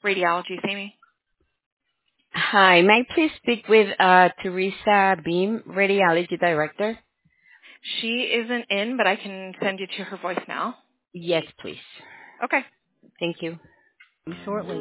Radiology, Amy. Hi, may I please speak with Teresa Beam, Radiology Director? She isn't in, but I can send you to her voicemail. Yes, please. Okay. Thank you. Shortly.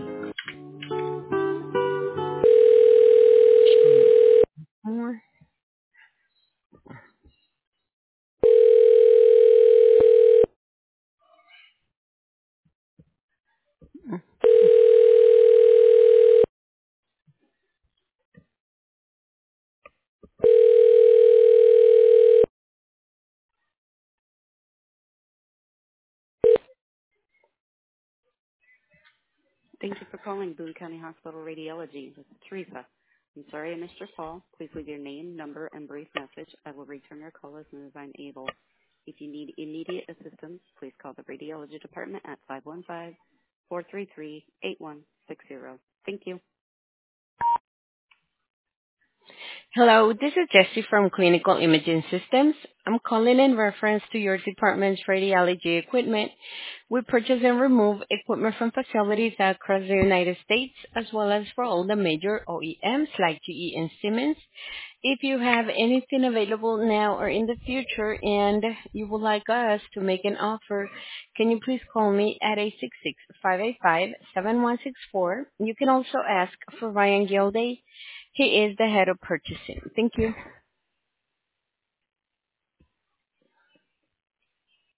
Thank you for calling Boone County Hospital Radiology. This is Teresa. I'm sorry I missed your call. Please leave your name, number, and brief message. I will return your call as soon as I'm able. If you need immediate assistance, please call the radiology department at 515-433-8160. Thank you. Hello, this is Jessie from Clinical Imaging Systems. I'm calling in reference to your department's radiology equipment. We purchase and remove equipment from facilities across the United States, as well as for all the major OEMs like GE and Siemens. If you have anything available now or in the future and you would like us to make an offer, can you please call me at 866-585-7164. You can also ask for Ryan Gilday. He is the head of purchasing. Thank you.